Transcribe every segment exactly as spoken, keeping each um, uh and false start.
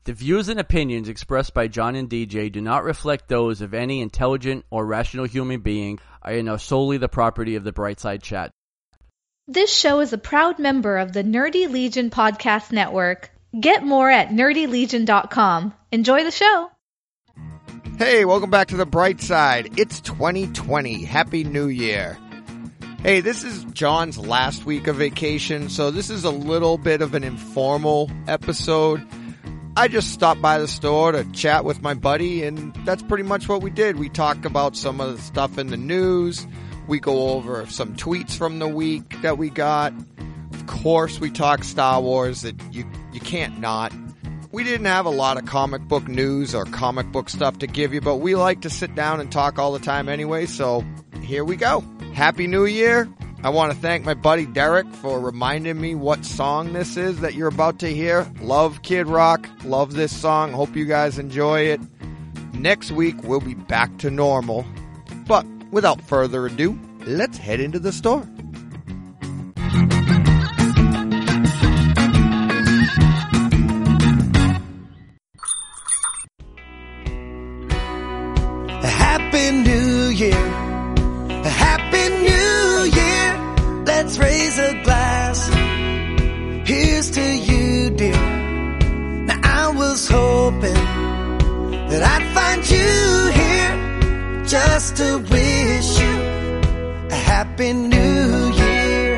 The views and opinions expressed by John and D J do not reflect those of any intelligent or rational human being and are solely the property of the Brightside Chat. This show is a proud member of the Nerdy Legion Podcast Network. Get more at nerdy legion dot com. Enjoy the show. Hey, welcome back to the Bright Side. It's twenty twenty. Happy New Year. Hey, this is John's last week of vacation, so this is a little bit of an informal episode. I just stopped by the store to chat with my buddy, and that's pretty much what we did. We talked about some of the stuff in the news. We go over some tweets from the week that we got. Of course, we talk Star Wars. That you you can't not. We didn't have a lot of comic book news or comic book stuff to give you, but we like to sit down and talk all the time anyway, so here we go. Happy New Year. I want to thank my buddy Derek for reminding me what song this is that you're about to hear. Love Kid Rock. Love this song. Hope you guys enjoy it. Next week, we'll be back to normal. But without further ado, let's head into the store. Happy New Year. Happy New Year. Let's raise a glass. Here's to you, dear. Now I was hoping that I'd find you here just to wish you a Happy New Year.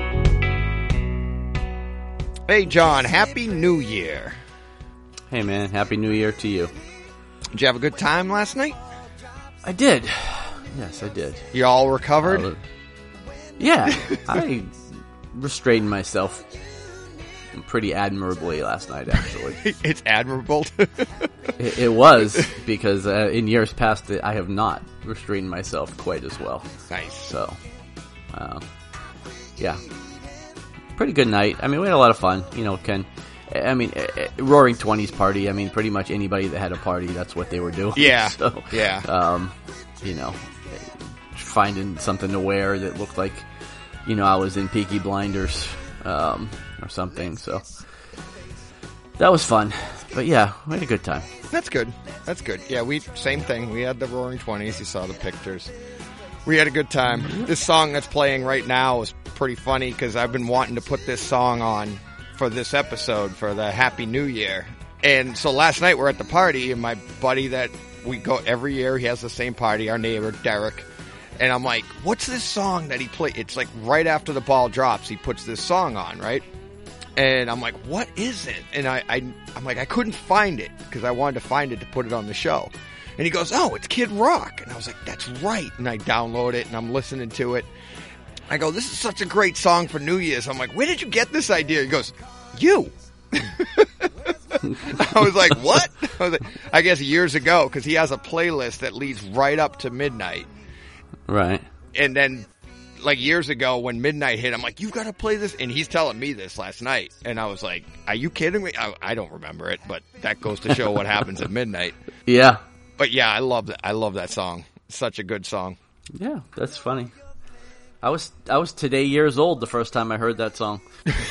Hey, John. Happy New Year. Hey, man. Happy New Year to you. Did you have a good time last night? I did. Yes, I did. You all recovered? Uh, yeah. I restrained myself pretty admirably last night, actually. It's admirable. it, it was, because uh, in years past, I have not restrained myself quite as well. Nice. So, uh, yeah. Pretty good night. I mean, we had a lot of fun. You know, Ken... I mean, Roaring Twenties party. I mean, pretty much anybody that had a party, that's what they were doing. Yeah, so, yeah. Um, you know, finding something to wear that looked like, you know, I was in Peaky Blinders, um, or something. So that was fun. But yeah, we had a good time. That's good. That's good. Yeah, we same thing. We had the Roaring Twenties. You saw the pictures. We had a good time. Mm-hmm. This song that's playing right now is pretty funny because I've been wanting to put this song on for this episode for the Happy New Year. And so last night we're at the party, and my buddy that we go every year, he has the same party, our neighbor Derek, and I'm like, what's this song that he played? It's like right after the ball drops, he puts this song on, right? And I'm like, what is it? And I, I I'm like, I couldn't find it because I wanted to find it to put it on the show. And he goes, oh, it's Kid Rock. And I was like, that's right. And I download it and I'm listening to it. I go, this is such a great song for New Year's. I'm like, where did you get this idea? He goes, you. I was like, what? I was like, I guess years ago, because he has a playlist that leads right up to midnight. Right. And then, like, years ago, when midnight hit, I'm like, you got to play this. And he's telling me this last night. And I was like, are you kidding me? I, I don't remember it, but that goes to show what happens at midnight. Yeah. But yeah, I love that. I love that song. Such a good song. Yeah, that's funny. I was I was today years old the first time I heard that song.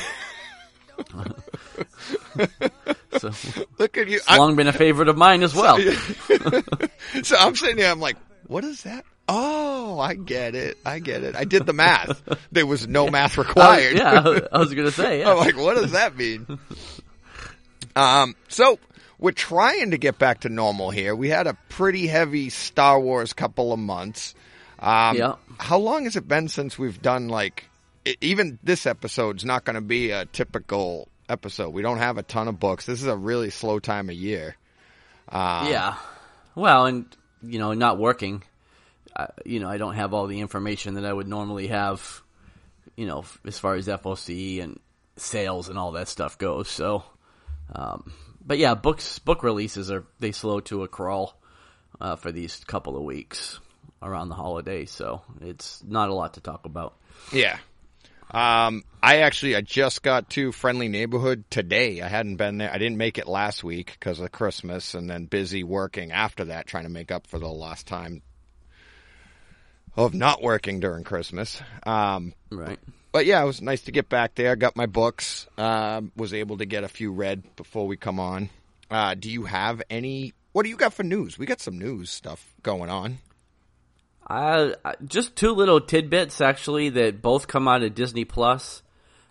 So, look at you! It's long been a favorite of mine as well. So I'm sitting there. I'm like, what is that? Oh, I get it. I get it. I did the math. There was no yeah. math required. Uh, yeah, I was gonna say. Yeah. I'm like, what does that mean? um. So we're trying to get back to normal here. We had a pretty heavy Star Wars couple of months. Um, yeah. How long has it been since we've done, like, it, even this episode's not going to be a typical episode. We don't have a ton of books. This is a really slow time of year. Um, yeah. Well, and, you know, not working, uh, you know, I don't have all the information that I would normally have, you know, as far as F O C and sales and all that stuff goes. So, um, but yeah, books, book releases are, they slow to a crawl, uh, for these couple of weeks around the holidays, so it's not a lot to talk about. Yeah. Um, I actually, I just got to Friendly Neighborhood today. I hadn't been there. I didn't make it last week because of Christmas, and then busy working after that, trying to make up for the lost time of not working during Christmas. Um, right. But yeah, it was nice to get back there. Got my books. Um, was able to get a few read before we come on. Uh, do you have any? What do you got for news? We got some news stuff going on. Uh, just two little tidbits, actually, that both come out of Disney Plus.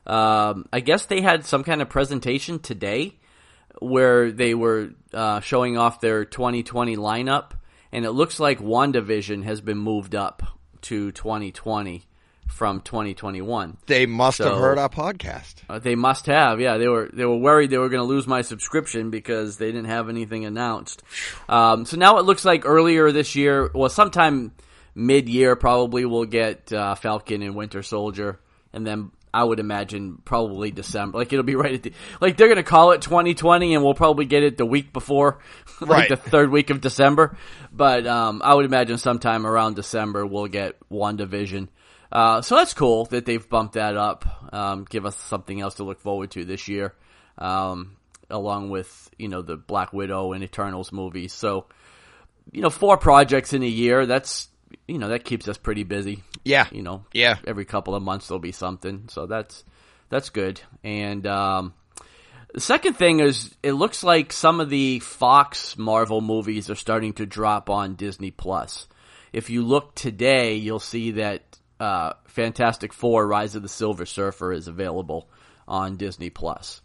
Um, I guess they had some kind of presentation today where they were uh, showing off their twenty twenty lineup, and it looks like WandaVision has been moved up to twenty twenty from twenty twenty-one. They must So- have heard our podcast. Uh, they must have, yeah. They were they were worried they were going to lose my subscription because they didn't have anything announced. Um, so now it looks like earlier this year, well, sometime mid-year probably, we'll get uh, Falcon and Winter Soldier, and then I would imagine probably December. Like it'll be right at the like they're going to call it twenty twenty, and we'll probably get it the week before, like Right. the third week of December. But um, I would imagine sometime around December we'll get WandaVision. Uh, so that's cool that they've bumped that up, um, give us something else to look forward to this year, um, along with, you know, the Black Widow and Eternals movies. So, you know, four projects in a year, that's, you know, that keeps us pretty busy. Yeah. You know, Yeah. every couple of months there'll be something. So that's, that's good. And, um, the second thing is it looks like some of the Fox Marvel movies are starting to drop on Disney Plus. If you look today, you'll see that Uh, Fantastic Four: Rise of the Silver Surfer is available on Disney Plus.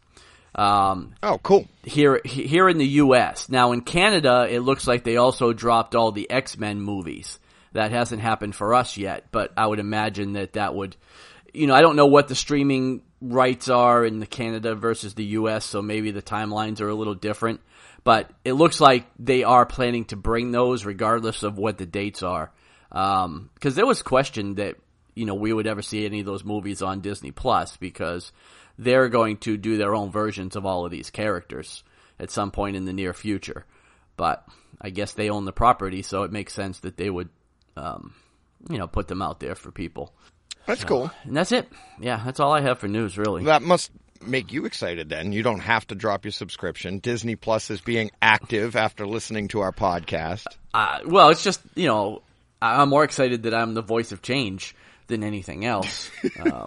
Um, Oh, cool. here, here in the U S Now in Canada, it looks like they also dropped all the X-Men movies. That hasn't happened for us yet, but I would imagine that that would, you know, I don't know what the streaming rights are in the Canada versus the U S, so maybe the timelines are a little different. But it looks like they are planning to bring those regardless of what the dates are. Um, cause there was question that, you know, we would ever see any of those movies on Disney Plus because they're going to do their own versions of all of these characters at some point in the near future. But I guess they own the property, so it makes sense that they would, um, you know, put them out there for people. That's cool. And that's it. Yeah, that's all I have for news, really. That must make you excited then. You don't have to drop your subscription. Disney Plus is being active after listening to our podcast. Uh, well, it's just, you know, I'm more excited that I'm the voice of change than anything else. Um,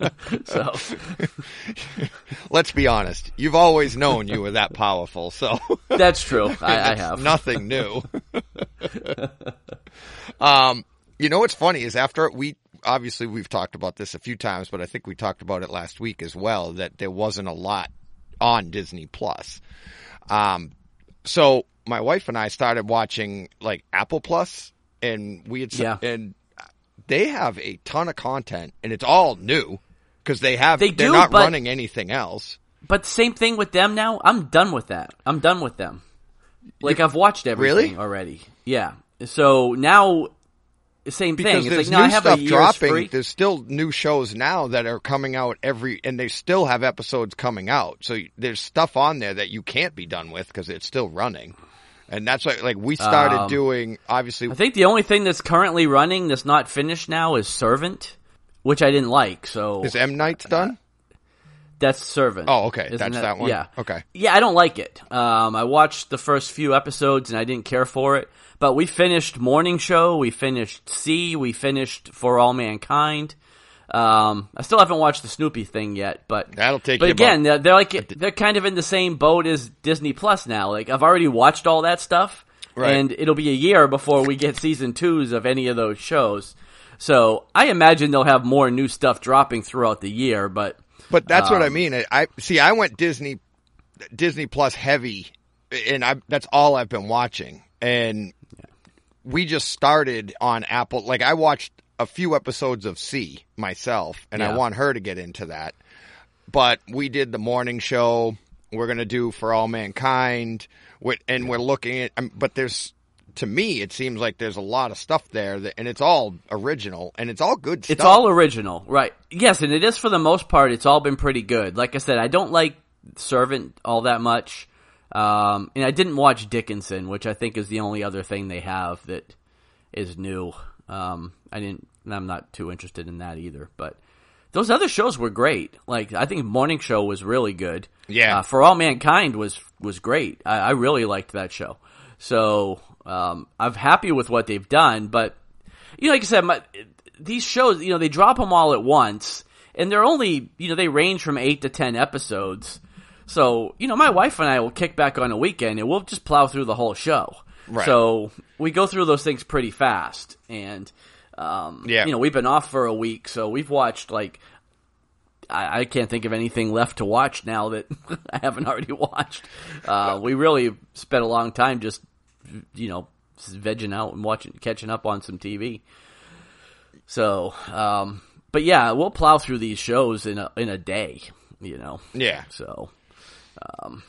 so, Let's be honest. You've always known you were that powerful, so that's true. I, I it's have. nothing new. um, you know what's funny is after we obviously we've talked about this a few times, but I think we talked about it last week as well that there wasn't a lot on Disney Plus. Um, so my wife and I started watching like Apple Plus. And we had, Yeah. and they have a ton of content, and it's all new because they have They they're do, not but- running anything else. But same thing with them now. I'm done with that. I'm done with them. Like, I've watched everything Really? already. Yeah. So now, same Because thing. It's there's like, now new I have stuff a year's dropping. free. There's still new shows now that are coming out every, and they still have episodes coming out. So there's stuff on there that you can't be done with because it's still running. And that's like, like we started Um, doing, obviously. I think the only thing that's currently running that's not finished now is Servant, which I didn't like. So Is M. Night's done? that's Servant. Oh, okay. Isn't That's that one? Yeah. Okay. Yeah, I don't like it. Um, I watched the first few episodes and I didn't care for it. But we finished Morning Show, we finished C, we finished For All Mankind. Um, I still haven't watched the Snoopy thing yet, but That'll take But you again, about- they're, they're like they're kind of in the same boat as Disney Plus now. Like I've already watched all that stuff, Right. and it'll be a year before we get season twos of any of those shows. So I imagine they'll have more new stuff dropping throughout the year. But But that's what I Um, mean. I, I see. I went Disney, Disney Plus heavy, and I that's all I've been watching. And we just started on Apple. Like I watched a few episodes of C myself, and I Yeah. want her to get into that. But we did the Morning Show. We're gonna do For All Mankind, we- and we're looking at. um, But there's, to me, it seems like there's a lot of stuff there, that, and it's all original, and it's all good stuff. it's all original, right? Yes, and it is for the most part. It's all been pretty good. Like I said, I don't like Servant all that much, um, and I didn't watch Dickinson, which I think is the only other thing they have that is new. Um, I didn't. I'm not too interested in that either. But those other shows were great. Like I think Morning Show was really good. Yeah. Uh, For All Mankind was was great. I, I really liked that show. So um, I'm happy with what they've done. But you know, like I said, my, these shows, you know, they drop them all at once, and they're only, you know, they range from eight to ten episodes. So, you know, my wife and I will kick back on a weekend and we'll just plow through the whole show. Right. So we go through those things pretty fast. And, um, yeah. you know, we've been off for a week, so we've watched, like, I, I can't think of anything left to watch now that I haven't already watched. Uh, we really spent a long time just, you know, vegging out and watching, catching up on some T V. So, um, but yeah, we'll plow through these shows in a, in a day, you know. Yeah. So, um,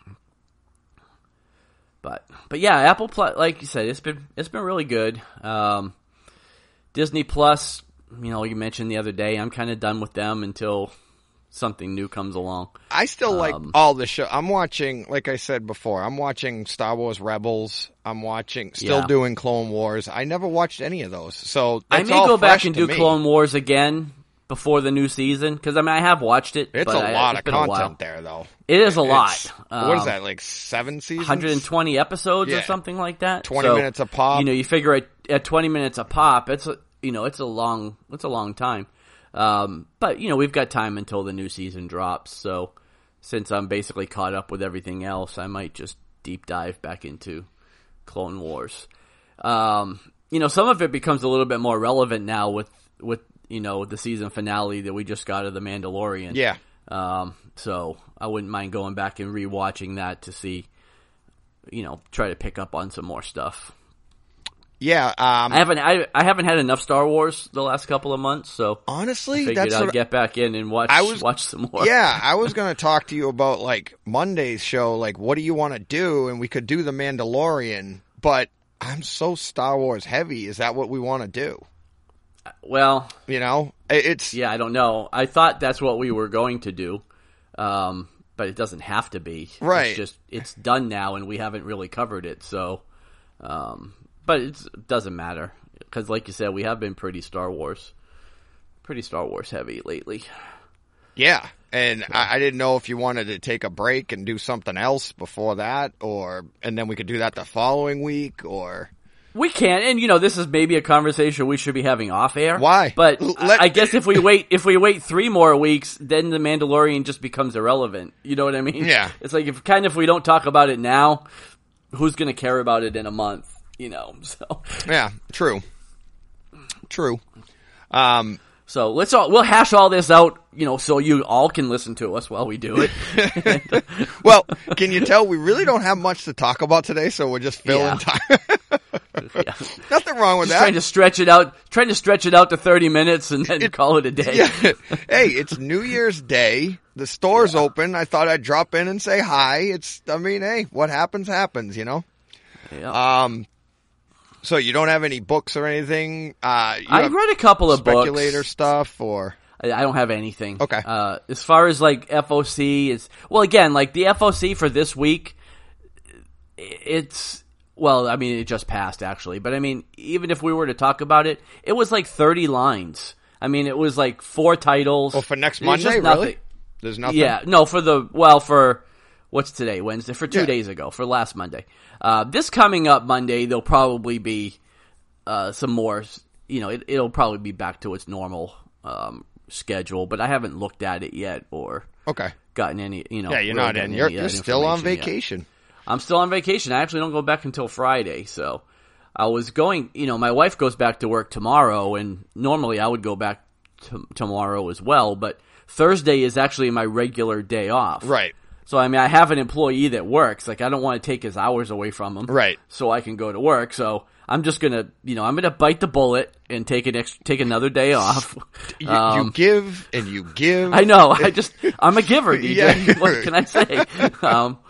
but, but yeah, Apple Plus, like you said, it's been, it's been really good. Um, Disney Plus, you know, you mentioned the other day, I'm kind of done with them until something new comes along. I still like Um, all the show. I'm watching, like I said before, I'm watching Star Wars Rebels. I'm watching, still Yeah. doing Clone Wars. I never watched any of those. So I that's may all go back fresh and to do me. Clone Wars again before the new season, because I mean, I have watched it. It's but a I- lot it's of been a while. content there, though. It is a lot. It's- what is Um, that, like seven seasons? one hundred twenty episodes Yeah. or something like that. twenty So, minutes a pop. You know, you figure at, at twenty minutes a pop, it's a, you know, it's a long, it's a long time. Um, but you know, we've got time until the new season drops. So since I'm basically caught up with everything else, I might just deep dive back into Clone Wars. Um, you know, some of it becomes a little bit more relevant now with, with, you know, the season finale that we just got of The Mandalorian. Yeah. Um, so I wouldn't mind going back and rewatching that to see, you know, try to pick up on some more stuff. Yeah. Um, I haven't, I, I haven't had enough Star Wars the last couple of months, so honestly, I figured that's I'd what, get back in and watch, I was- watch some more. yeah, I was going to talk to you about like Monday's show, like what do you want to do? And we could do The Mandalorian, but I'm so Star Wars heavy. Is that what we want to do? Well, You know, It- it's yeah, I don't know. I thought that's what we were going to do. Um, but it doesn't have to be. Right. It's just, it's done now and we haven't really covered it. So, um, but it's, it doesn't matter. Cause like you said, we have been pretty Star Wars, pretty Star Wars heavy lately. yeah. And I, I didn't know if you wanted to take a break and do something else before that, or and then we could do that the following week, or We can, and you know, this is maybe a conversation we should be having off air. Why? But L- I- let- I guess if we wait, if we wait three more weeks, then the Mandalorian just becomes irrelevant. You know what I mean? Yeah. It's like if kind of if we don't talk about it now, who's going to care about it in a month? You know, so yeah, true, true. Um, so let's all we'll hash all this out. You know, so you all can listen to us while we do it. well, can you tell we really don't have much to talk about today, so we're just filling Yeah. time. Yeah. Nothing wrong with Just that. trying to stretch it out, trying to stretch it out to thirty minutes and then call it a day. Yeah. Hey, it's New Year's Day. The store's open. I thought I'd drop in and say hi. It's, I mean, hey, what happens, happens, you know? Yeah. Um, so you don't have any books or anything? Uh, you I have read a couple of books. speculator stuff or? I I don't have anything. Okay. Uh, as far as like F O C is, well, again, like the F O C for this week, it's, well, I mean, it just passed actually, but I mean, even if we were to talk about it, it was like thirty lines. I mean, it was like four titles. Oh, for next It was Monday, just nothing. really? There's nothing? Yeah, no, for the, well, for, what's today, Wednesday? For two Yeah. days ago, for last Monday. Uh, this coming up Monday, there'll probably be, uh, some more, you know, it, it'll probably be back to its normal, um, schedule, but I haven't looked at it yet or Okay. gotten any, you know. Yeah, you're really not in. gotten You're, any of you're that still on information yet. vacation. I'm still on vacation. I actually don't go back until Friday, so I was going, you know, my wife goes back to work tomorrow, and normally I would go back t- tomorrow as well, but Thursday is actually my regular day off. Right. So, I mean, I have an employee that works. Like, I don't want to take his hours away from him. Right. So I can go to work. So I'm just going to, you know, I'm going to bite the bullet and take an ex- take another day off. You, Um, you give and you give. I know. I just, I'm a giver, D J. Yeah. What can I say? Um,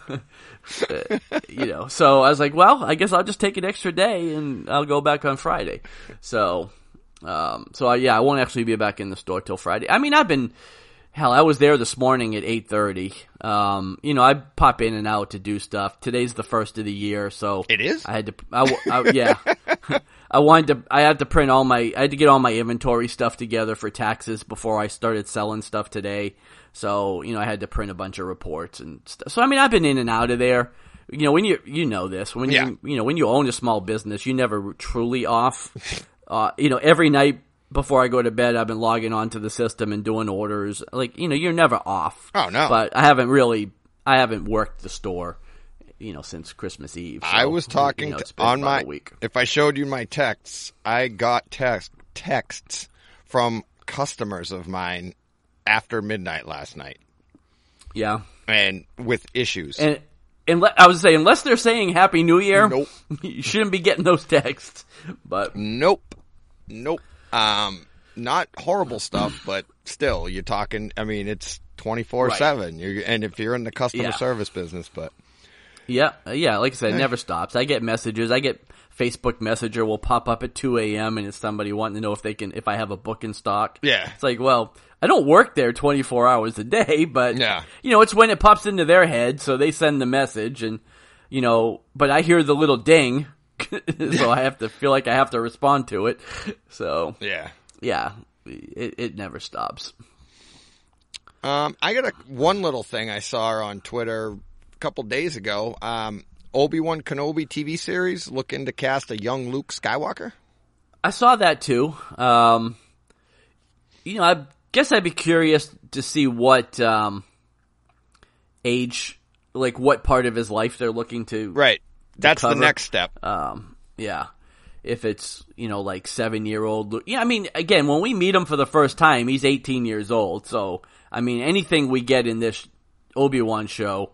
uh, you know, so I was like, well, I guess I'll just take an extra day and I'll go back on Friday. So, um, so I, yeah, I won't actually be back in the store till Friday. I mean, I've been, hell, I was there this morning at eight thirty. Um, you know, I pop in and out to do stuff. Today's the first of the year, so. It is? I had to, I, I, yeah. I wanted to, I had to print all my, I had to get all my inventory stuff together for taxes before I started selling stuff today. So, you know, I had to print a bunch of reports and stuff. So, I mean, I've been in and out of there. You know, when you, you know this, when Yeah. you, you know, when you own a small business, you never truly off. Uh, you know, every night before I go to bed, I've been logging onto the system and doing orders. Like, you know, you're never off. Oh, no. But I haven't really, I haven't worked the store, you know, since Christmas Eve. So, I was talking you know, to, it's been on about my, a week. if I showed you my texts, I got text texts from customers of mine after midnight last night. Yeah. And with issues. And, and I was saying, unless they're saying Happy New Year, Nope. you shouldn't be getting those texts. But Nope. Nope. Um, not horrible stuff, but still, you're talking, I mean, it's twenty-four seven. You're, and if you're in the customer Yeah. service business, but. yeah, yeah, like I said, it never stops. I get messages. I get Facebook Messenger will pop up at two a.m. and it's somebody wanting to know if they can, if I have a book in stock. Yeah. It's like, well, I don't work there twenty-four hours a day, but, Yeah. you know, it's when it pops into their head, so they send the message and, you know, but I hear the little ding, so I have to feel like I have to respond to it. So, Yeah. yeah, it, it never stops. Um, I got a one little thing I saw on Twitter a couple days ago. Um, Obi-Wan Kenobi T V series looking to cast a young Luke Skywalker. I saw that too. Um, you know, I guess I'd be curious to see what um, age, like what part of his life they're looking to. Right. That's the cover. next step. Um, yeah. If it's, you know, like seven-year-old Luke. Yeah, I mean, again, when we meet him for the first time, he's eighteen years old. So, I mean, anything we get in this Obi-Wan show,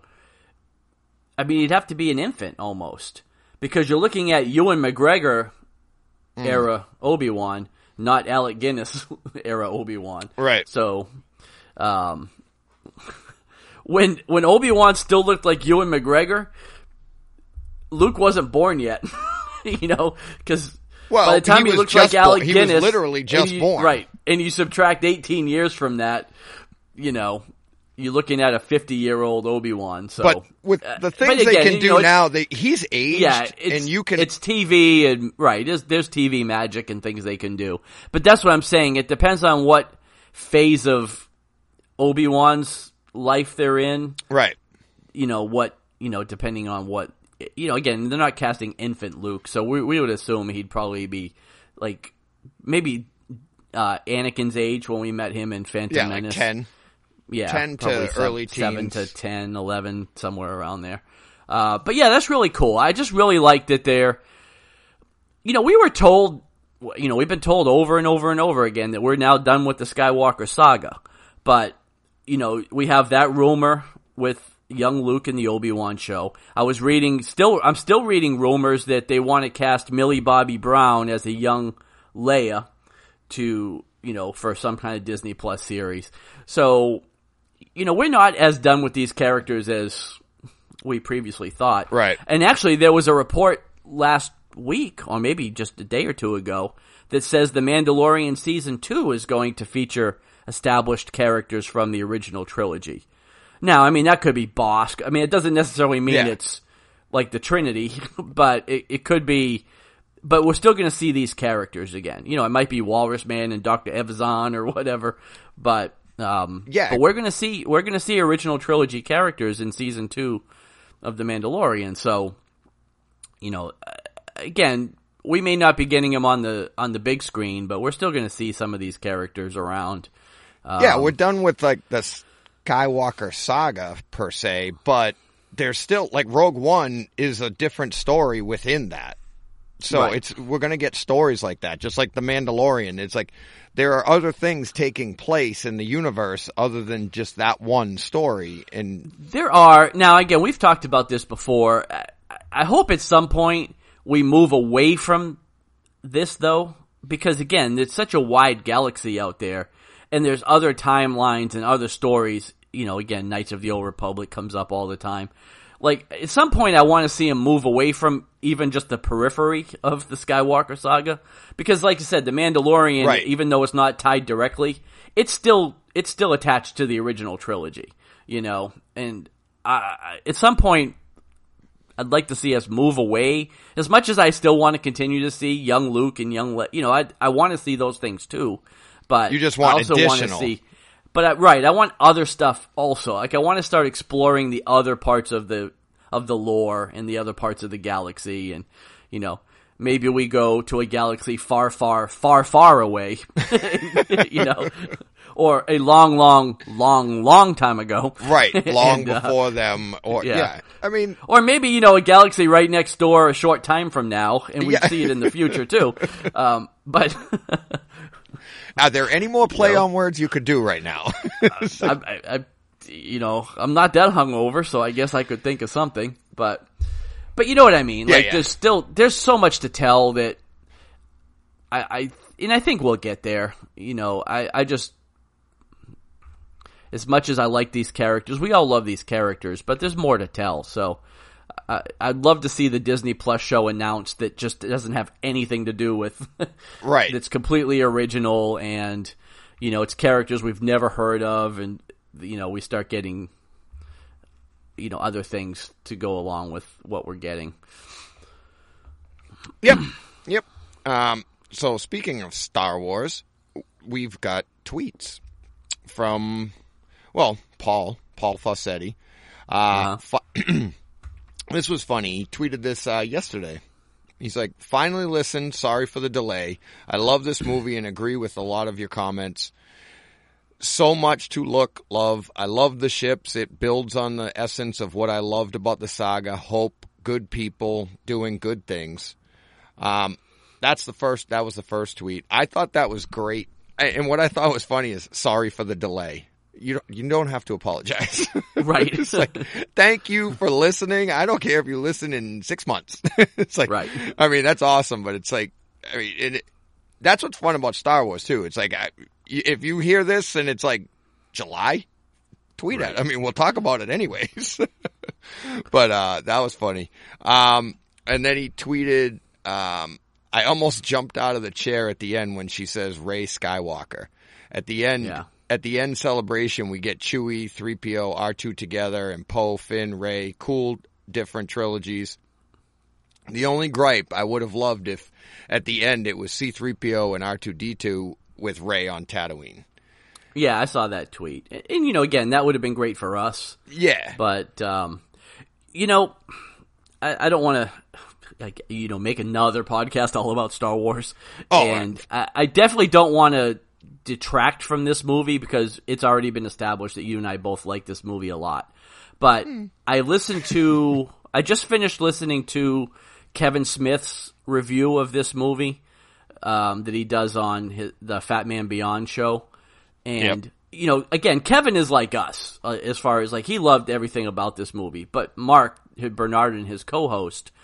I mean, he'd have to be an infant almost. Because you're looking at Ewan McGregor Mm. era Obi-Wan, not Alec Guinness era Obi-Wan. Right. So, um, when when Obi-Wan still looked like Ewan McGregor, Luke wasn't born yet. You know, because Well, by the time he he, was looks just like Alec born. He was Guinness, literally just and you- born. right? And you subtract eighteen years from that, you know, you're looking at a fifty-year-old Obi-Wan. So, But with uh, the but things they again, can you do know, it's- now, they, he's aged, yeah, it's, and you can. it's T V and right. There's there's T V magic and things they can do, but that's what I'm saying. It depends on what phase of Obi-Wan's life they're in. right. You know what? You know, depending on what. You know, again, they're not casting infant Luke, so we we would assume he'd probably be like maybe uh, Anakin's age when we met him in Phantom Yeah, like Menace. ten. Yeah, ten to probably seven, early seven teens. to ten, eleven, somewhere around there. Uh, but yeah, that's really cool. I just really like that they're, you know, we were told, you know, we've been told over and over and over again that we're now done with the Skywalker saga. But, you know, we have that rumor with young Luke in the Obi-Wan show. I was reading, still, I'm still reading rumors that they want to cast Millie Bobby Brown as a young Leia to, you know, for some kind of Disney Plus series. So, you know, we're not as done with these characters as we previously thought. Right. And actually, there was a report last week, or maybe just a day or two ago, that says The Mandalorian Season two is going to feature established characters from the original trilogy. Now, I mean, that could be Bosk. I mean, it doesn't necessarily mean Yeah. it's like the Trinity, but it, it could be... But we're still going to see these characters again. You know, it might be Walrus Man and Doctor Evazan or whatever, but... Um, Yeah. But we're gonna see we're gonna see original trilogy characters in season two of The Mandalorian. So, you know, again, we may not be getting them on the on the big screen, but we're still gonna see some of these characters around. Um, Yeah, we're done with like the Skywalker saga per se, but there's still like Rogue One is a different story within that. So Right. it's we're going to get stories like that, just like The Mandalorian. It's like there are other things taking place in the universe other than just that one story. And There are now again. We've talked about this before. I, I hope at some point we move away from this, though, because again, there's such a wide galaxy out there, and there's other timelines and other stories. You know, again, Knights of the Old Republic comes up all the time. Like, at some point I want to see him move away from even just the periphery of the Skywalker saga. Because, like I said, The Mandalorian, Right. even though it's not tied directly, it's still it's still attached to the original trilogy, you know? And I, at some point, I'd like to see us move away. As much as I still want to continue to see young Luke and young Le- you know, I I want to see those things too. But You just want I also want to additional. see... But I, right, I want other stuff also. Like I want to start exploring the other parts of the of the lore and the other parts of the galaxy, and you know, maybe we go to a galaxy far, far, far, far away, you know, or a long, long, long, long time ago. Right, long and, uh, before them. Or yeah. yeah, I mean, or maybe you know a galaxy right next door a short time from now, and we Yeah. see it in the future too. Um, but are there any more play You know? on words you could do right now? I, I, I, you know, I'm not that hungover, so I guess I could think of something. But, but you know what I mean. Yeah, like, yeah. there's still there's so much to tell that I, I and I think we'll get there. You know, I, I just. As much as I like these characters, we all love these characters, but there's more to tell. So I, I'd love to see the Disney Plus show announced that just doesn't have anything to do with Right. That's completely original, and you know, it's characters we've never heard of, and you know, we start getting you know other things to go along with what we're getting. Yep, yep. Um, so speaking of Star Wars, we've got tweets from. Well, Paul, Paul Fawcetti. Uh, Uh-huh. fu- this was funny. He tweeted this uh, yesterday. He's like, finally listened. Sorry for the delay. I love this movie and agree with a lot of your comments. So much to look, love. I love the ships. It builds on the essence of what I loved about the saga. Hope, good people doing good things. Um, that's the first, that was the first tweet. I thought that was great. And what I thought was funny is, sorry for the delay. You don't, you don't have to apologize. Right. It's like, thank you for listening. I don't care if you listen in six months. It's like, Right. I mean, that's awesome, but it's like, I mean, it, that's what's fun about Star Wars too. It's like, I, if you hear this and it's like July, tweet Right. it. I mean, we'll talk about it anyways. But, uh, that was funny. Um, and then he tweeted, um, I almost jumped out of the chair at the end when she says Rey Skywalker. At the end, Yeah. At the end celebration, we get Chewie, three P O, R two together, and Poe, Finn, Rey. Cool, different trilogies. The only gripe I would have loved if at the end it was C three P O and R two D two with Rey on Tatooine. Yeah, I saw that tweet, and, and you know, again, that would have been great for us. Yeah. But, um, you know, I, I don't want to, like, you know, make another podcast all about Star Wars. Oh, and I, I definitely don't want to detract from this movie because it's already been established that you and I both like this movie a lot. But Mm. I listened to, I just finished listening to Kevin Smith's review of this movie um, that he does on his, the Fat Man Beyond show. And, Yep. you know, again, Kevin is like us uh, as far as, like, he loved everything about this movie. But Mark Bernard and his co-host,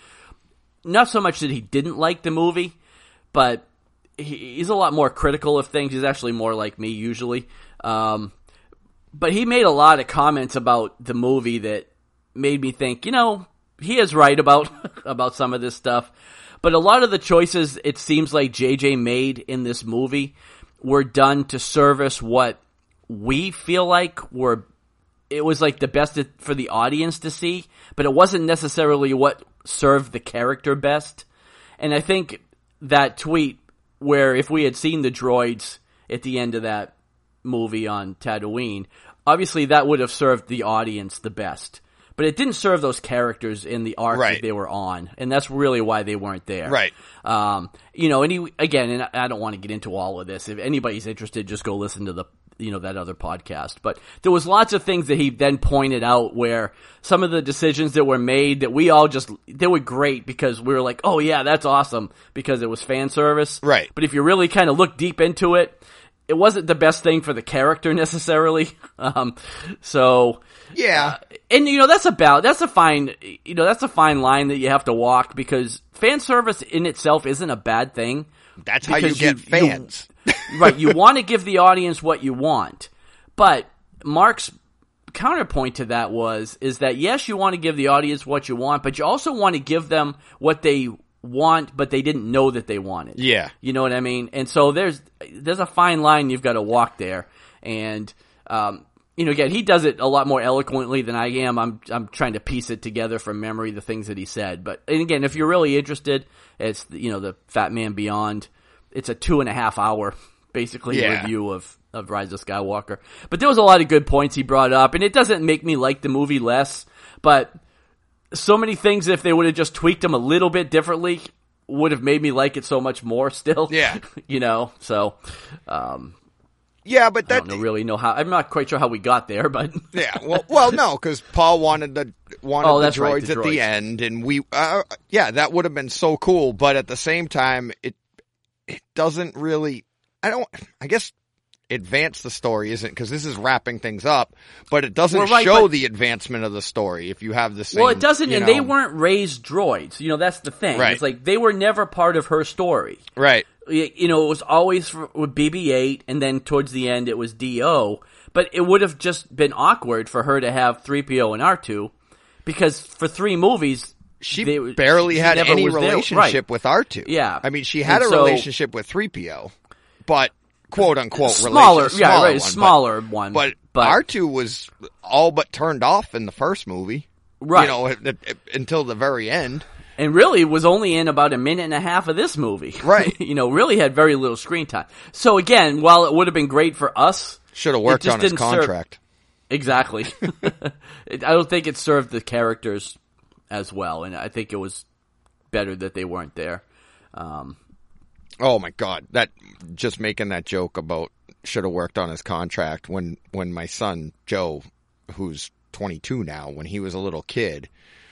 not so much that he didn't like the movie, but he, he's a lot more critical of things. He's actually more like me usually. Um, but he made a lot of comments about the movie that made me think, you know, he is right about about some of this stuff. But a lot of the choices it seems like J J made in this movie were done to service what we feel like were, it was like the best for the audience to see, but it wasn't necessarily what served the character best. And I think that tweet where if we had seen the droids at the end of that movie on Tatooine, obviously that would have served the audience the best. But it didn't serve those characters in the arc Right. that they were on, and that's really why they weren't there. Right. Um, you know, and he, again, and I don't want to get into all of this. If anybody's interested, just go listen to the, you know, that other podcast. But there was lots of things that he then pointed out where some of the decisions that were made that we all just, they were great because we were like, oh yeah, that's awesome because it was fan service. Right. But if you really kind of look deep into it, it wasn't the best thing for the character necessarily. Um, so, Yeah. and you know, that's about, that's a fine, you know, that's a fine line that you have to walk because fan service in itself isn't a bad thing. That's how you because get you- fans. Right, you want to give the audience what you want. But Mark's counterpoint to that was, is that yes, you want to give the audience what you want, but you also want to give them what they want, but they didn't know that they wanted. Yeah. You know what I mean? And so there's, there's a fine line you've got to walk there. And, um, you know, again, he does it a lot more eloquently than I am. I'm, I'm trying to piece it together from memory, the things that he said. But, and again, if you're really interested, it's, you know, the Fat Man Beyond. It's a two and a half hour, basically, Yeah. review of, of Rise of Skywalker. But there was a lot of good points he brought up, and it doesn't make me like the movie less, but so many things, if they would have just tweaked them a little bit differently, would have made me like it so much more still. Yeah. You know, so, um, yeah, but I that don't know, really know how, I'm not quite sure how we got there, but. yeah, well, well, no, because Paul wanted the, wanted Oh, the that's droids right, the at the droids. end, and we, uh, yeah, that would have been so cool, but at the same time, it, it doesn't really, I don't, I guess advance the story isn't, because this is wrapping things up, but it doesn't Well, right, show but- the advancement of the story if you have the same. Well, it doesn't, you and know- they weren't raised droids. You know, that's the thing. Right. It's like, they were never part of her story. Right. Y- You know, it was always for, with B B eight, and then towards the end it was D O, but it would have just been awkward for her to have three P O and R two, because for three movies, She they, barely she had never any was there. relationship Right. with R two. Yeah. I mean, she had And a so- relationship with three P O, but quote unquote Smaller, relation- yeah, smaller right, one, smaller but, one, But, but- R two was all but turned off in the first movie. Right. You know, it- it- until the very end. And really was only in about a minute and a half of this movie. Right. You know, really had very little screen time. So again, while it would have been great for us, Should have it worked just on his didn't serve- contract. Exactly. It- I don't think it served the characters as well, and I think it was better that they weren't there. Um, Oh my God. That, just making that joke about should have worked on his contract when, when my son, Joe, who's twenty-two now, when he was a little kid,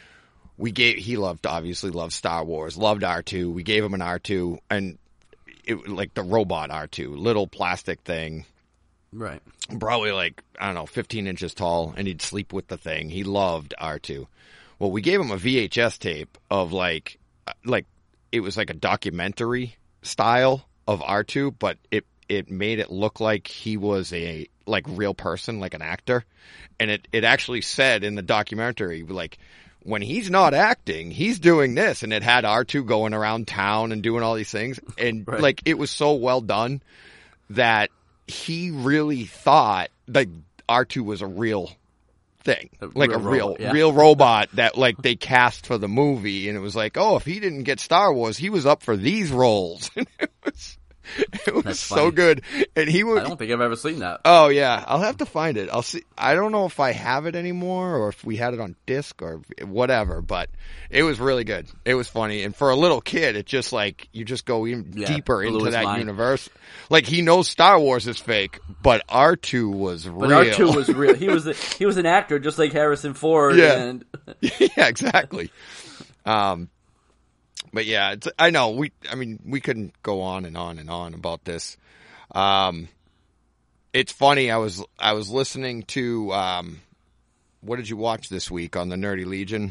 we gave, he loved, obviously loved Star Wars, loved R two. We gave him an R two, and it, like the robot R two, little plastic thing, right. probably like, I don't know, fifteen inches tall, and he'd sleep with the thing. He loved R two. Well, we gave him a V H S tape of like, like, it was like a documentary style of R two, but it, it made it look like he was a, like, real person, like an actor. And it, it actually said in the documentary, like, when he's not acting, he's doing this. And it had R two going around town and doing all these things. And, Right. like, it was so well done that he really thought like R two was a real thing, A like real a real, robot, yeah. real robot that like they cast for the movie. And it was like, oh, if he didn't get Star Wars, he was up for these roles. And it was, it was That's so funny. good. And he I would, don't think I've ever seen that. oh yeah, I'll have to find it. I'll see. I don't know if I have it anymore or if we had it on disc or whatever, but it was really good. It was funny. And for a little kid, it just like, you just go even Yeah, deeper blew into his that mind. universe. Like he knows Star Wars is fake, but R two was But real. R two was real. He was a, he was an actor just like Harrison Ford. Yeah. And Yeah, exactly. Um, but yeah, it's, I know we, I mean, we couldn't go on and on and on about this. Um, it's funny. I was, I was listening to, um, what did you watch this week on the Nerdy Legion?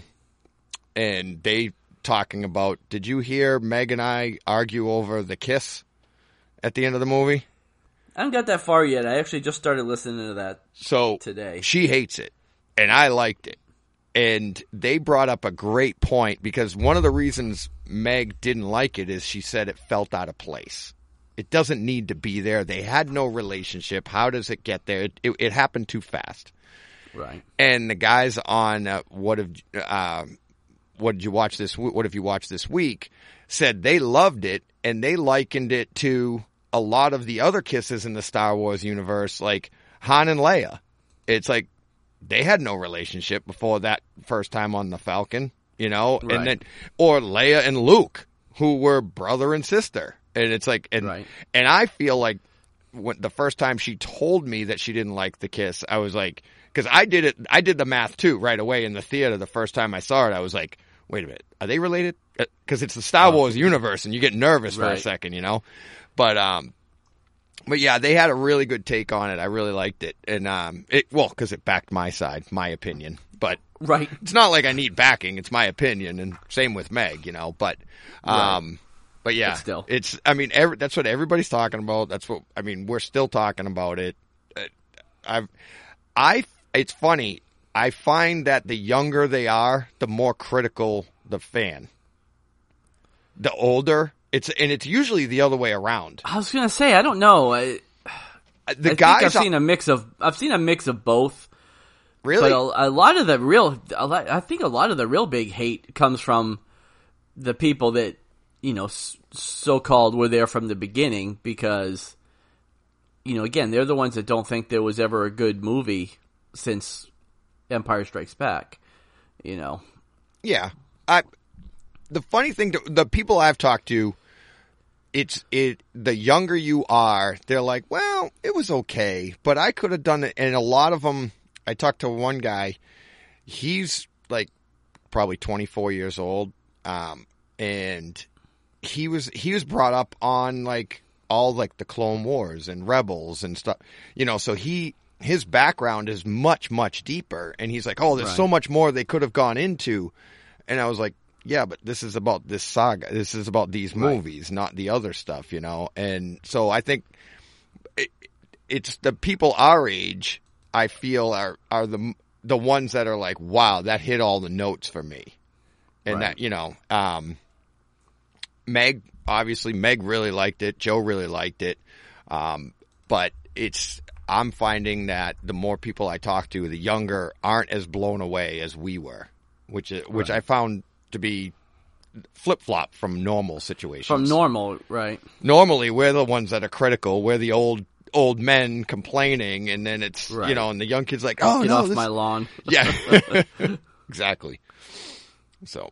And they talking about, did you hear Meg and I argue over the kiss at the end of the movie? I haven't got that far yet. I actually just started listening to that. So Today. she hates it, and I liked it. And they brought up a great point because one of the reasons Meg didn't like it is she said it felt out of place. It doesn't need to be there. They had no relationship. How does it get there? It, it, it happened too fast. Right. And the guys on uh, what have uh, what did you watch this? What have you watched this week? Said they loved it and they likened it to a lot of the other kisses in the Star Wars universe, like Han and Leia. It's like they had no relationship before that first time on the Falcon, you know, Right. and then or Leia and Luke, who were brother and sister, and it's like, and Right. and I feel like when the first time she told me that she didn't like the kiss, I was like, because I did it, I did the math too right away in the theater the first time I saw it. I was like, wait a minute, are they related? Because it's the Star Wars universe, and you get nervous for a Right. second, you know. But um, but yeah, they had a really good take on it. I really liked it, and um, it well because it backed my side, my opinion. But Right. it's not like I need backing; it's my opinion, and same with Meg, you know. But um, but yeah, But still. it's. I mean, every, that's what everybody's talking about. That's what I mean. We're still talking about it. Uh, I've, I. It's funny. I find that the younger they are, the more critical the fan. The older, it's and it's usually the other way around. I was gonna say I don't know. I, The I guys, think I've seen a mix of I've seen a mix of both. really, But a, a lot of the real, a lot, I think a lot of the real big hate comes from the people that, you know, s- so-called were there from the beginning because, you know, again, they're the ones that don't think there was ever a good movie since Empire Strikes Back, you know. yeah. I the funny thing, to, the people I've talked to, it's it. The younger you are, they're like, well, it was okay, but I could have done it. And a lot of them, I talked to one guy. He's like probably twenty-four years old, um, and he was he was brought up on like all like the Clone Wars and Rebels and stuff, you know. So he his background is much much deeper, and he's like, oh, there's Right. so much more they could have gone into, and I was like, yeah, but this is about this saga. This is about these movies, not the other stuff, you know. And so I think it, it's the people our age, I feel, are are the the ones that are like, wow, that hit all the notes for me. And Right. that, you know, um, Meg, obviously, Meg really liked it. Joe really liked it. Um, but it's, I'm finding that the more people I talk to, the younger aren't as blown away as we were, which is, which Right. I found to be flip flop from normal situations. From normal, right? Normally, we're the ones that are critical. We're the old old men complaining, and then it's you Right. know, and the young kids like, oh Get no, off this... my lawn. yeah, exactly. So,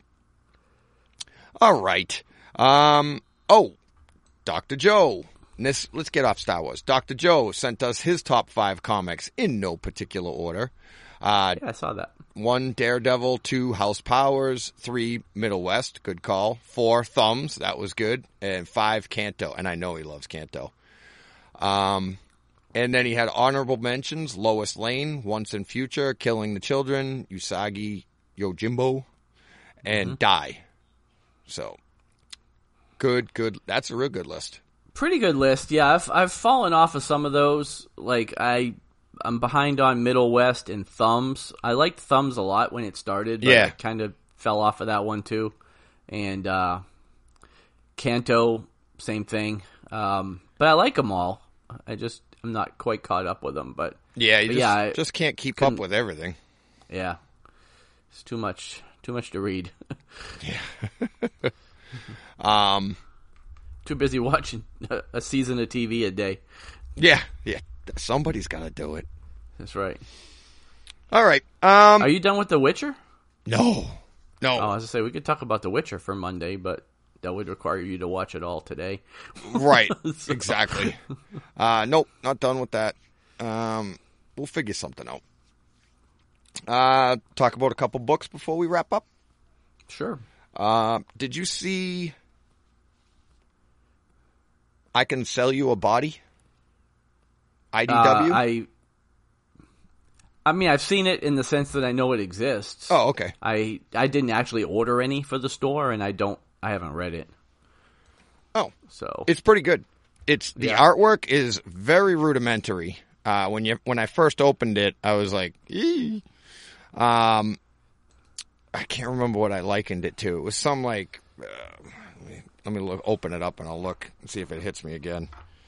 all right. Um. Oh, Doctor Joe. And this, let's get off Star Wars. Doctor Joe sent us his top five comics in no particular order. Uh, Yeah, I saw that. One, Daredevil. Two, House Powers. Three, Middle West. Good call. Four, Thumbs. That was good. And five, Kanto. And I know he loves Kanto. Um, and then he had honorable mentions. Lois Lane, Once and Future, Killing the Children, Usagi Yojimbo, and Mm-hmm. Die. So, good, good. That's a real good list. Pretty good list. Yeah, I've I've fallen off of some of those. Like I I'm behind on Middle West and Thumbs. I liked Thumbs a lot when it started, but Yeah. I kind of fell off of that one too. And uh Kanto, same thing. Um but I like them all. I just I'm not quite caught up with them, but Yeah, you but just, yeah, I just can't keep couldn't- up with everything. yeah. It's too much too much to read. Um, Too busy watching a, a season of T V a day. yeah, yeah. Somebody's got to do it. That's right. All right. Um, Are you done with The Witcher? no, no. Oh, I was gonna say we could talk about The Witcher for Monday, but that would require you to watch it all today. Right. Exactly. Uh, nope, not done with that. Um, we'll figure something out. Uh, talk about a couple books before we wrap up. Sure. Uh, did you see I Can Sell You a Body? I D W? Uh, I. I mean, I've seen it in the sense that I know it exists. oh, okay. I I didn't actually order any for the store, and I don't. I haven't read it. Oh, So it's pretty good. It's the Yeah. artwork is very rudimentary. Uh, when you when I first opened it, I was like, ee. um, I can't remember what I likened it to. It was some like, uh, let me, let me look, open it up and I'll look and see if it hits me again.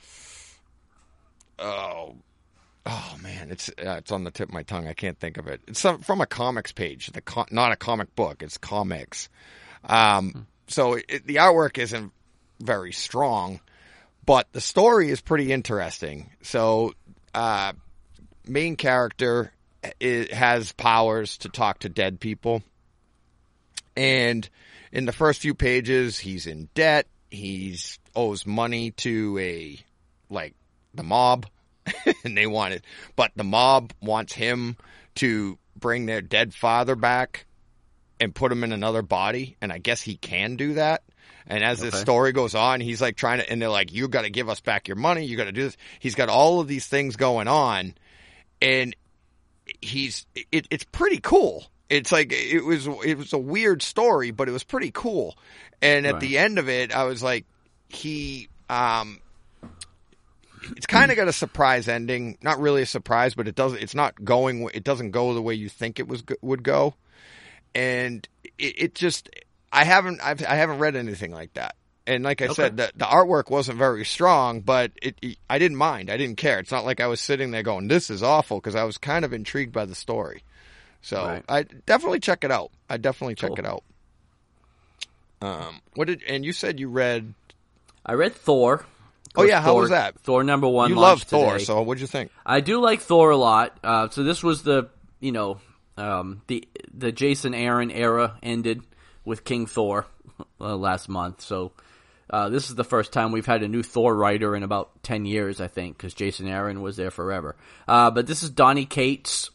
Oh, oh man, it's uh, it's on the tip of my tongue. I can't think of it. It's some, from a comics page, the co- not a comic book. It's comics. Um, so it, the artwork isn't very strong, but the story is pretty interesting. So, uh, main character is, has powers to talk to dead people. And in the first few pages, he's in debt. He's owes money to a, like, the mob. And they want it. But the mob wants him to bring their dead father back and put him in another body. And I guess he can do that. And as this Okay. story goes on, he's like trying to, and they're like, you got to give us back your money. You got to do this. He's got all of these things going on. And he's, it, it's pretty cool. It's like, it was, it was a weird story, but it was pretty cool. And at Right. the end of it, I was like, he, um, it's kind of got a surprise ending. Not really a surprise, but it doesn't, it's not going, it doesn't go the way you think it was, would go. And it, it just, I haven't, I've, I haven't read anything like that. And like I Okay. said, the, the artwork wasn't very strong, but it, it, I didn't mind. I didn't care. It's not like I was sitting there going, this is awful, because I was kind of intrigued by the story. So Right. I definitely check it out. I definitely check Cool. it out. Um, what did, and you said you read, I read Thor. Oh, yeah, how Thor, was that? Thor number one. you love launched Thor, today. so what'd you think? I do like Thor a lot. Uh, so this was the, you know, um, the the Jason Aaron era ended with King Thor uh, last month. So uh, this is the first time we've had a new Thor writer in about ten years, I think, because Jason Aaron was there forever. Uh, but this is Donny Cates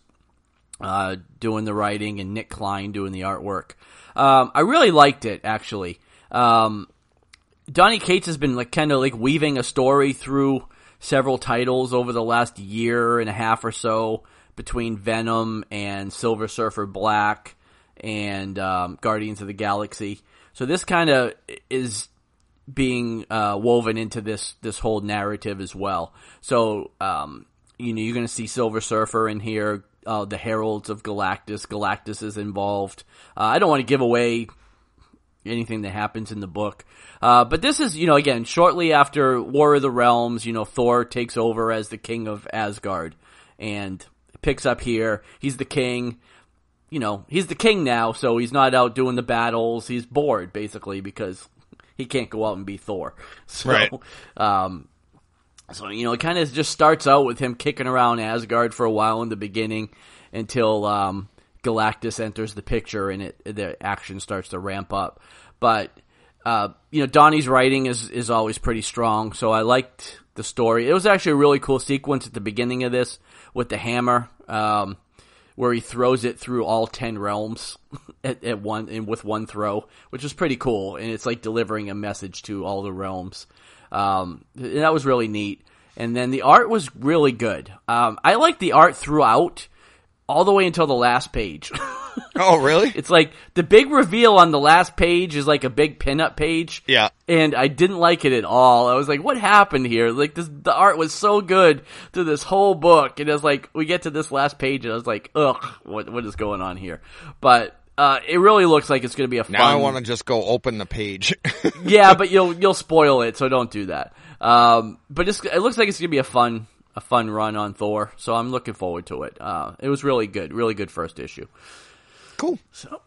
uh, doing the writing and Nick Klein doing the artwork. Um, I really liked it, actually. Um, Donny Cates has been like kind of like weaving a story through several titles over the last year and a half or so between Venom and Silver Surfer Black and um, Guardians of the Galaxy. So this kind of is being uh, woven into this this whole narrative as well. So um, you know, you're going to see Silver Surfer in here, uh, the Heralds of Galactus. Galactus is involved. Uh, I don't want to give away anything that happens in the book. Uh, but this is, you know, again, shortly after War of the Realms, you know, Thor takes over as the king of Asgard and picks up here. He's the king, you know, he's the king now, so he's not out doing the battles. He's bored, basically, because he can't go out and be Thor. So, right. um, so, you know, it kind of just starts out with him kicking around Asgard for a while in the beginning until, um, Galactus enters the picture and it the action starts to ramp up. But uh, you know, Donnie's writing is is always pretty strong, so I liked the story. It was actually a really cool sequence at the beginning of this with the hammer, um, where he throws it through all ten realms at, at one and with one throw, which was pretty cool. And it's like delivering a message to all the realms. Um, and that was really neat. And then the art was really good. Um, I liked the art throughout, all the way until the last page. Oh, really? It's like the big reveal on the last page is like a big pinup page. Yeah. And I didn't like it at all. I was like, what happened here? Like this, the art was so good through this whole book. And it was like, we get to this last page and I was like, ugh, what, what is going on here? But, uh, it really looks like it's going to be a fun. Now I want to just go open the page. Yeah, but you'll, you'll spoil it. So don't do that. Um, but it's, it looks like it's going to be a fun, a fun run on Thor. So I'm looking forward to it. Uh, it was really good. Really good first issue. Cool. So,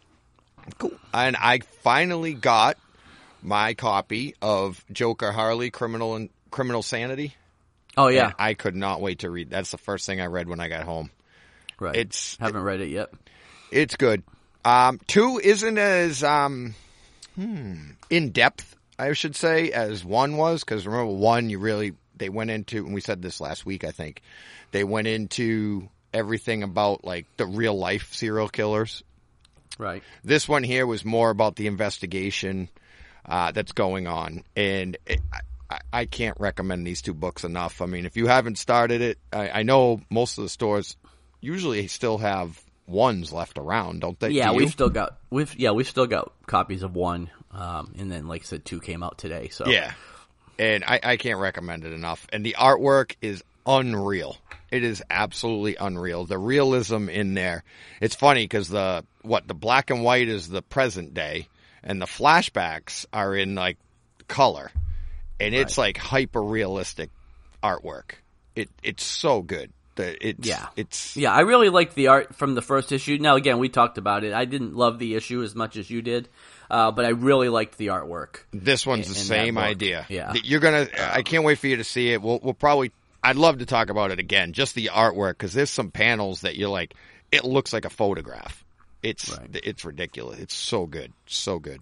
cool. And I finally got my copy of Joker Harley Criminal and Criminal Sanity. Oh yeah. And I could not wait to read. That's the first thing I read when I got home. Right. It's haven't read it yet. It's good. Um, two isn't as um, hmm, in depth, I should say, as one was. Because remember, one you really they went into, and we said this last week. I think they went into everything about like the real life serial killers. Right. This one here was more about the investigation uh, that's going on, and it, I, I can't recommend these two books enough. I mean, if you haven't started it, I, I know most of the stores usually still have ones left around, don't they? Yeah, Do we've you? still got we've yeah we've still got copies of one, um, and then like I said, two came out today. So yeah, and I, I can't recommend it enough. And the artwork is unreal. It is absolutely unreal. The realism in there. It's funny because the what the black and white is the present day, and the flashbacks are in like color, and it's Right. like hyper realistic artwork. It it's so good. The it's Yeah. it's Yeah, I really liked the art from the first issue. Now, again, we talked about it. I didn't love the issue as much as you did, uh, but I really liked the artwork. This one's in- the in same that book. idea. Yeah. You're gonna. I can't wait for you to see it. We'll we'll probably. I'd love to talk about it again. Just the artwork, because there's some panels that you're like, it looks like a photograph. It's Right. it's ridiculous. It's so good, so good.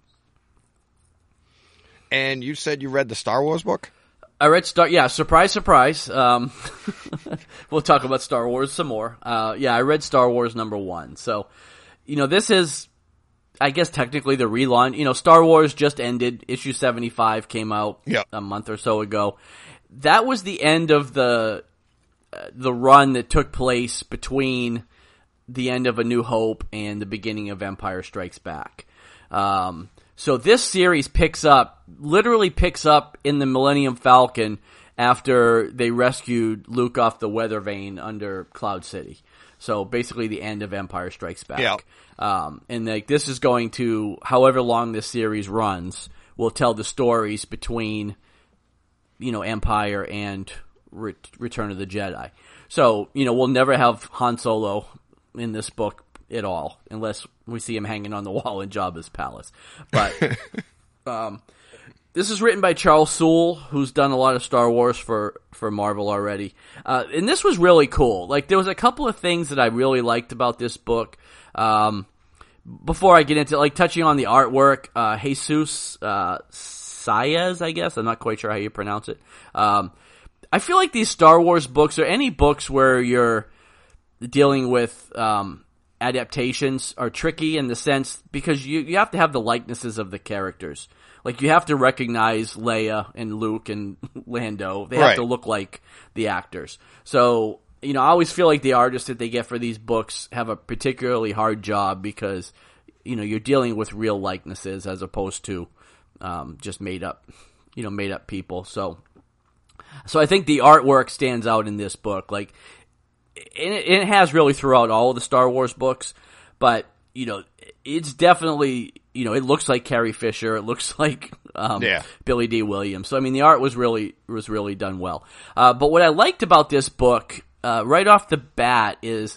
And you said you read the Star Wars book? I read Star. Yeah, surprise, surprise. Um, we'll talk about Star Wars some more. Uh, yeah, I read Star Wars number one. So, you know, this is, I guess, technically the relaunch. You know, Star Wars just ended. Issue seventy-five came out Yep. a month or so ago. That was the end of the uh, the run that took place between the end of A New Hope and the beginning of Empire Strikes Back. Um, so this series picks up, literally picks up in the Millennium Falcon after they rescued Luke off the weather vane under Cloud City. So basically the end of Empire Strikes Back. Yeah. Um, and like this is going to, however long this series runs, will tell the stories between, you know, Empire and Re- Return of the Jedi. So, you know, we'll never have Han Solo in this book at all, unless we see him hanging on the wall in Jabba's palace. But um, this is written by Charles Soule, who's done a lot of Star Wars for, for Marvel already. Uh, and this was really cool. Like, there was a couple of things that I really liked about this book. Um, before I get into like touching on the artwork, uh, Jesus uh, Saez, I guess I'm not quite sure how you pronounce it. Um, I feel like these Star Wars books or any books where you're dealing with um, adaptations are tricky in the sense because you you have to have the likenesses of the characters. Like you have to recognize Leia and Luke and Lando. They have Right. to look like the actors. So, you know, I always feel like the artists that they get for these books have a particularly hard job because, you know, you're dealing with real likenesses as opposed to um, just made up, you know, made up people. So, so I think the artwork stands out in this book. Like, and it, it has really throughout all of the Star Wars books, but, you know, it's definitely, you know, it looks like Carrie Fisher. It looks like um, Yeah. Billy D. Williams. So, I mean, the art was really was really done well. Uh, but what I liked about this book, uh, right off the bat, is,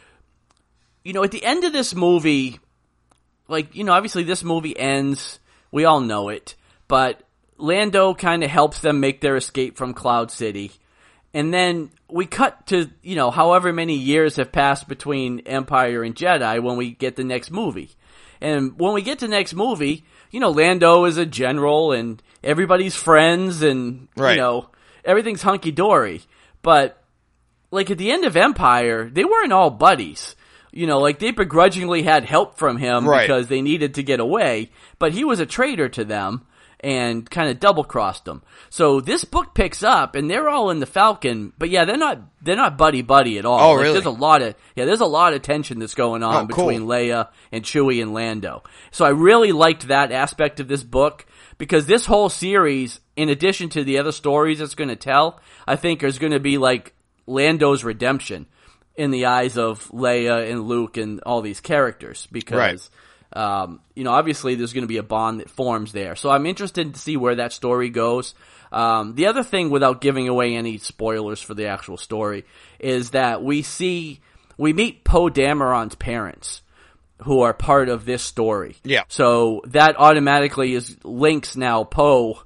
you know, at the end of this movie, like, you know, obviously this movie ends. We all know it. But Lando kind of helps them make their escape from Cloud City. And then we cut to, you know, however many years have passed between Empire and Jedi when we get the next movie. And when we get to the next movie, you know, Lando is a general and everybody's friends and, Right. you know, everything's hunky-dory. But, like, at the end of Empire, they weren't all buddies. You know, like, they begrudgingly had help from him Right. because they needed to get away. But he was a traitor to them and kind of double-crossed them. So this book picks up, and they're all in the Falcon, but yeah, they're not they're not buddy-buddy at all. Oh, Like, really? There's a lot of yeah, there's a lot of tension that's going on Oh, cool. between Leia and Chewie and Lando. So I really liked that aspect of this book because this whole series, in addition to the other stories it's going to tell, I think is going to be like Lando's redemption in the eyes of Leia and Luke and all these characters because. Right. Um, you know, obviously there's going to be a bond that forms there. So I'm interested to see where that story goes. Um, the other thing, without giving away any spoilers for the actual story, is that we see, we meet Poe Dameron's parents, who are part of this story. Yeah. So that automatically is links now Poe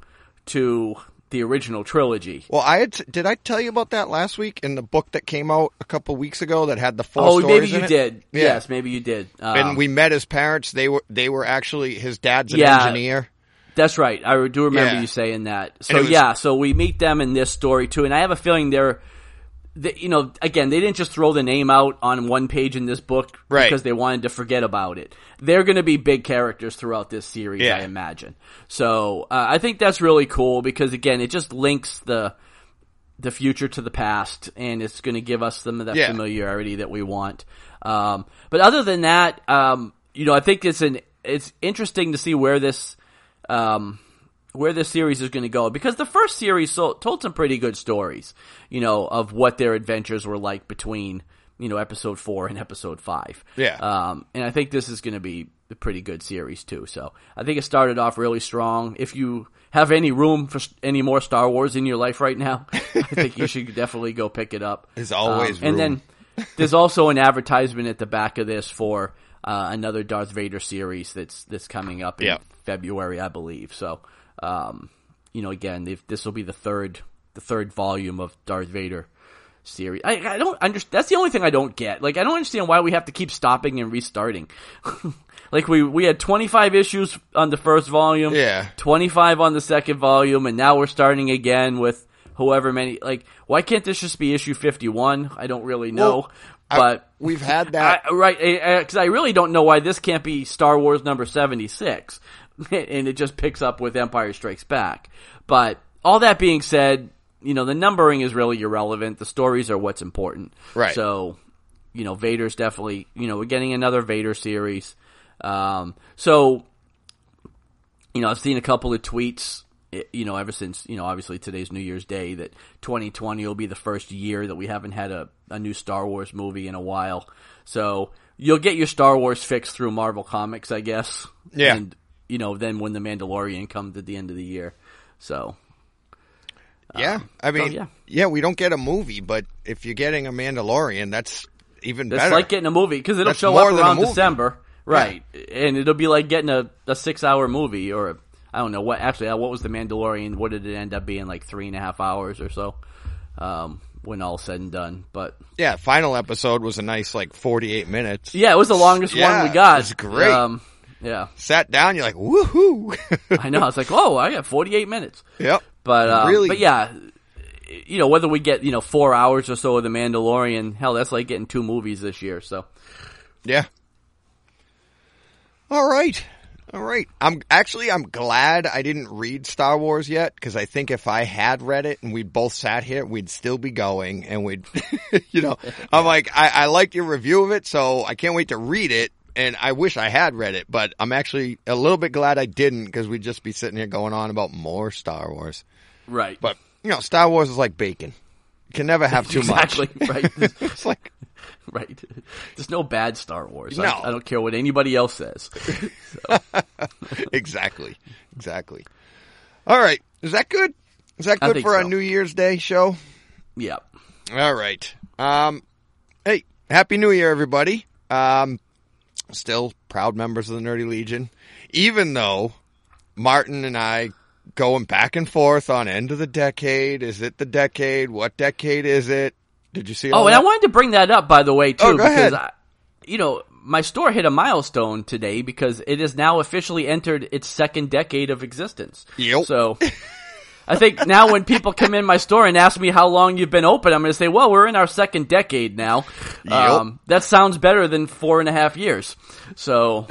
to the original trilogy. Well, I had, did I tell you about that last week in the book that came out a couple weeks ago that had the four Oh, stories maybe in you it? did. Yeah. Yes, maybe you did. Um, And we met his parents. They were they were actually his dad's an Yeah. engineer. That's right. I do remember Yeah. you saying that. And So it was- yeah, so we meet them in this story too, and I have a feeling they're, they, you know, again, they didn't just throw the name out on one page in this book Right. because they wanted to forget about it. They're going to be big characters throughout this series, Yeah. I imagine. So uh, I think that's really cool because again, it just links the the future to the past, and it's going to give us some of that Yeah. familiarity that we want. Um, but other than that, um, you know, I think it's an it's interesting to see where this. Um, where this series is going to go, because the first series so, told some pretty good stories, you know, of what their adventures were like between, you know, episode four and episode five. Yeah. Um, and I think this is going to be a pretty good series too. So I think it started off really strong. If you have any room for s- any more Star Wars in your life right now, I think you should definitely go pick it up. There's always Um, and room. then there's also an advertisement at the back of this for uh, another Darth Vader series that's that's coming up in Yeah. February, I believe. So, um, you know, again, if this will be the third the third volume of Darth Vader series. I, I don't understand. That's the only thing I don't get. Like, I don't understand why we have to keep stopping and restarting. Like, we we had twenty-five issues on the first volume, Yeah. twenty-five on the second volume, and now we're starting again with however many. Like, why can't this just be issue fifty-one? I don't really know. Well, I- but we've had that. I, right, because I really don't know why this can't be Star Wars number seventy-six, and it just picks up with Empire Strikes Back. But all that being said, you know, the numbering is really irrelevant. The stories are what's important. Right. So, you know, Vader's definitely, you know, we're getting another Vader series. Um, so, you know, I've seen a couple of tweets, you know, ever since, you know, obviously today's New Year's Day, that twenty twenty will be the first year that we haven't had a, a new Star Wars movie in a while. So you'll get your Star Wars fix through Marvel Comics, I guess. Yeah. And, you know, then when The Mandalorian comes at the end of the year. So, Yeah, I mean, yeah. yeah. we don't get a movie, but if you're getting a Mandalorian, that's even it's better. like getting a movie, because it'll That's show more up than a around movie. December. Right. And it'll be like getting a, a six-hour movie, or, a, I don't know, what. actually, uh, what was The Mandalorian? What did it end up being, like three and a half hours or so? Um, when all's said and done. But Yeah, final episode was a nice, like, forty-eight minutes. yeah, it was the longest Yeah, one we got. it was great. Um, yeah, Sat down, you're like, woohoo! I know. I was like, oh, I got forty-eight minutes. Yep. But um, Really- but yeah, you know, whether we get you know four hours or so of The Mandalorian, hell, that's like getting two movies this year. So Yeah. All right. All right. I'm actually, I'm glad I didn't read Star Wars yet, because I think if I had read it and we both sat here, we'd still be going and we'd, you know, I'm like, I, I like your review of it, so I can't wait to read it. And I wish I had read it, but I'm actually a little bit glad I didn't, because we'd just be sitting here going on about more Star Wars. right, But, you know, Star Wars is like bacon. You can never have too exactly much. right. It's like, Right. There's no bad Star Wars. No. I, I don't care what anybody else says. So, exactly. Exactly. All right. Is that good? Is that I good think for our so. New Year's Day show? yeah. All right. Um, hey, Happy New Year, everybody. Um, still proud members of the Nerdy Legion, even though Martin and I going back and forth on end of the decade. Is it the decade? What decade is it? Did you see all Oh, and that? I wanted to bring that up, by the way, too, Oh, go because, ahead. I, you know, my store hit a milestone today because it has now officially entered its second decade of existence. Yep. So, I think now when people come in my store and ask me how long you've been open, I'm going to say, well, we're in our second decade now. Yep. Um, that sounds better than four and a half years. So,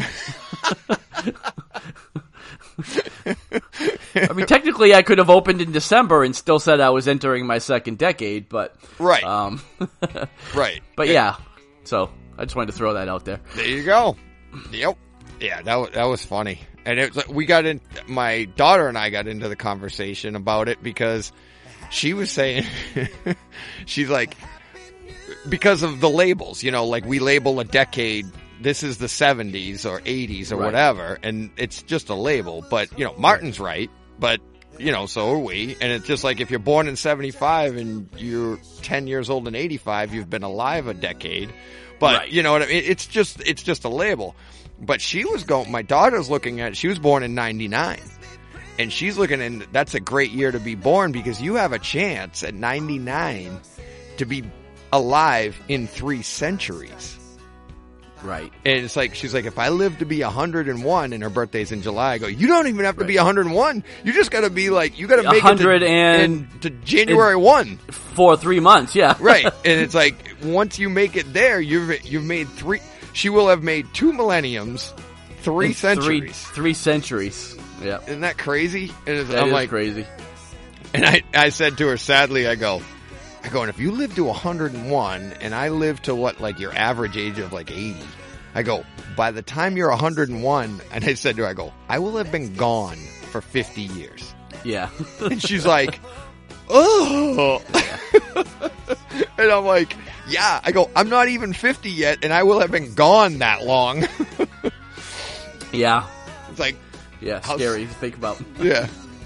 I mean, technically I could have opened in December and still said I was entering my second decade, but, Right. um, Right. but yeah, so I just wanted to throw that out there. There you go. Yep. Yeah, that was, that was funny. And it was like, we got in, my daughter and I got into the conversation about it because she was saying, she's like, because of the labels, you know, like we label a decade, this is the seventies or eighties or Right. whatever, and it's just a label. But, you know, Martin's right, but, you know, so are we. And it's just like if you're born in seventy-five and you're ten years old in eighty-five, you've been alive a decade. But, Right. you know what I mean? It's just, it's just a label. But she was going, my daughter's looking at, she was born in ninety-nine. And she's looking, and that's a great year to be born because you have a chance at ninety-nine to be alive in three centuries. Right. And it's like, she's like, if I live to be one hundred one and her birthday's in July, I go, you don't even have to be one hundred one. You just got to be like, you got to make it one hundred to, and- in- to January first. For three months, yeah. Right. And it's like, once you make it there, you've, you've made three, she will have made two millenniums, three In centuries. Three, three centuries. Yeah. Isn't that crazy? And it's, That I'm is like, crazy. and I, I said to her, sadly, I go, I go, and if you live to one hundred one and I live to what, like your average age of like eighty, I go, by the time you're one hundred one, and I said to her, I go, I will have been gone for fifty years. Yeah. And she's like, oh. And I'm like, yeah. I go, I'm not even fifty yet, and I will have been gone that long. yeah. It's like, Yeah. How's- Scary to think about. yeah.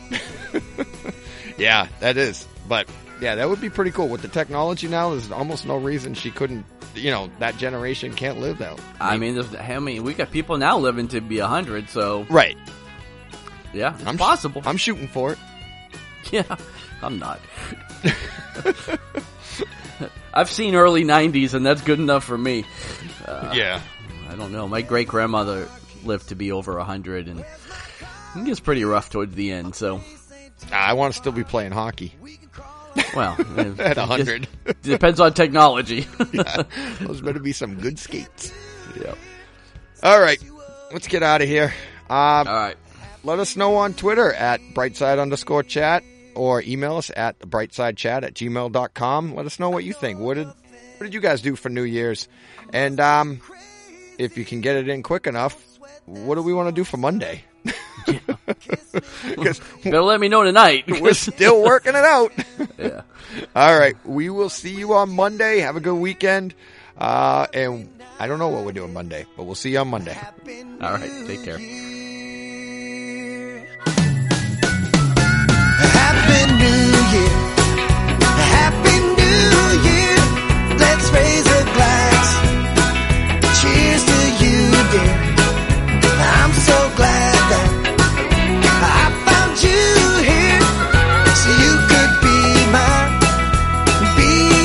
Yeah, that is. But, yeah, that would be pretty cool. With the technology now, there's almost no reason she couldn't, you know, that generation can't live that. I mean, there's, I mean, we got people now living to be a hundred, so Right. yeah, it's I'm possible. I'm shooting for it. Yeah, I'm not. I've seen early nineties, and that's good enough for me. Uh, Yeah. I don't know. My great grandmother lived to be over a hundred, and it gets pretty rough towards the end. So, I want to still be playing hockey well, it at one hundred. just depends on technology. Yeah. Those better be some good skates. Yeah. All right. Let's get out of here. Um, All right. Let us know on Twitter at brightside underscore chat or email us at brightsidechat at gmail dot com. Let us know what you think. What did what did you guys do for New Year's? And um, if you can get it in quick enough, what do we want to do for Monday? Because Better let me know tonight. we're still working it out. Yeah. All right. We will see you on Monday. Have a good weekend. Uh, and I don't know what we're doing Monday, but we'll see you on Monday. All right. Take care. Happy New Year. Happy New Year. Let's raise a glass. Cheers to you, dear. I'm so glad that I found you here. So you could be my, be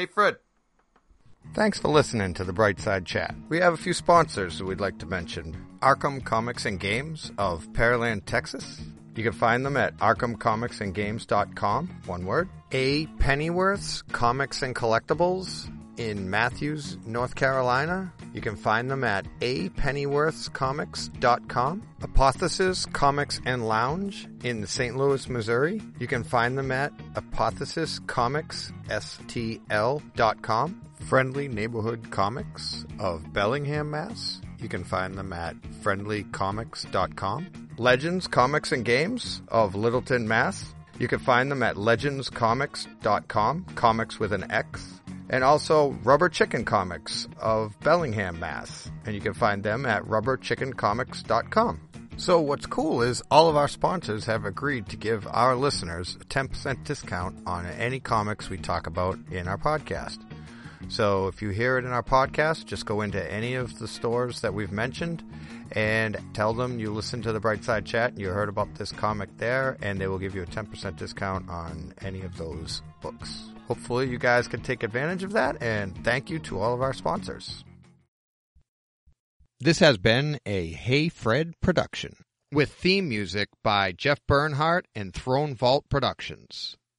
Hey, Fred. Thanks for listening to the Brightside Chat. We have a few sponsors that we'd like to mention. Arkham Comics and Games of Pearland, Texas. You can find them at arkham comics and games dot com, one word. A. Pennyworth's Comics and Collectibles in Matthews, North Carolina. You can find them at a pennyworths comics dot com. Apothesis Comics and Lounge in Saint Louis, Missouri. You can find them at apothesis comics s t l dot com. Friendly Neighborhood Comics of Bellingham, Mass. You can find them at friendly comics dot com. Legends Comics and Games of Littleton, Mass. You can find them at legends comics dot com, comics with an X. And also Rubber Chicken Comics of Bellingham, Mass. And you can find them at rubber chicken comics dot com. So what's cool is all of our sponsors have agreed to give our listeners a ten percent discount on any comics we talk about in our podcast. So if you hear it in our podcast, just go into any of the stores that we've mentioned and tell them you listened to the Brightside Chat and you heard about this comic there, and they will give you a ten percent discount on any of those books. Hopefully you guys can take advantage of that, and thank you to all of our sponsors. This has been a Hey Fred production with theme music by Jeff Bernhardt and Throne Vault Productions.